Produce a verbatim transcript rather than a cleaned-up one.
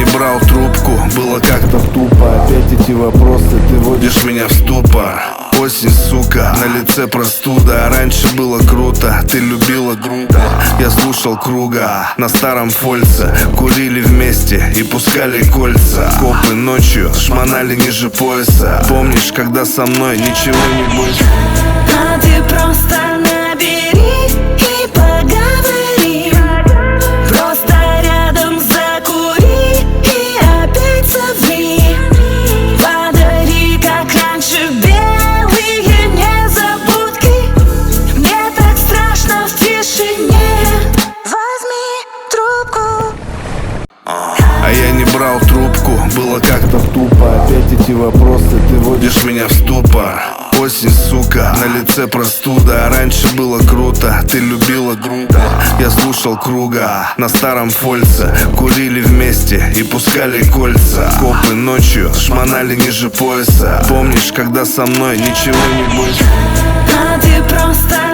брал трубку, было как-то тупо. Опять эти вопросы, ты водишь меня в ступор. Осень, сука, на лице простуда. Раньше было круто, ты любила грубо. Я слушал Круга на старом фольце. Курили вместе и пускали кольца. Копы ночью шмонали ниже пояса. Помнишь, когда со мной ничего не бойся? А ты просто набери и поговори. Просто рядом закури и опять соври. Подари, как раньше, белые незабудки. Мне так страшно в тишине. Возьми трубку. А я не брал трубку, было как-то тупо. Опять эти вопросы, ты водишь меня в ступор. Осень, сука, на лице простуда. Раньше было круто, ты любила грубо. Я слушал Круга на старом фольце. Курили вместе и пускали кольца. Копы ночью шмонали ниже пояса. Помнишь, когда со мной ничего не бойся? А ты просто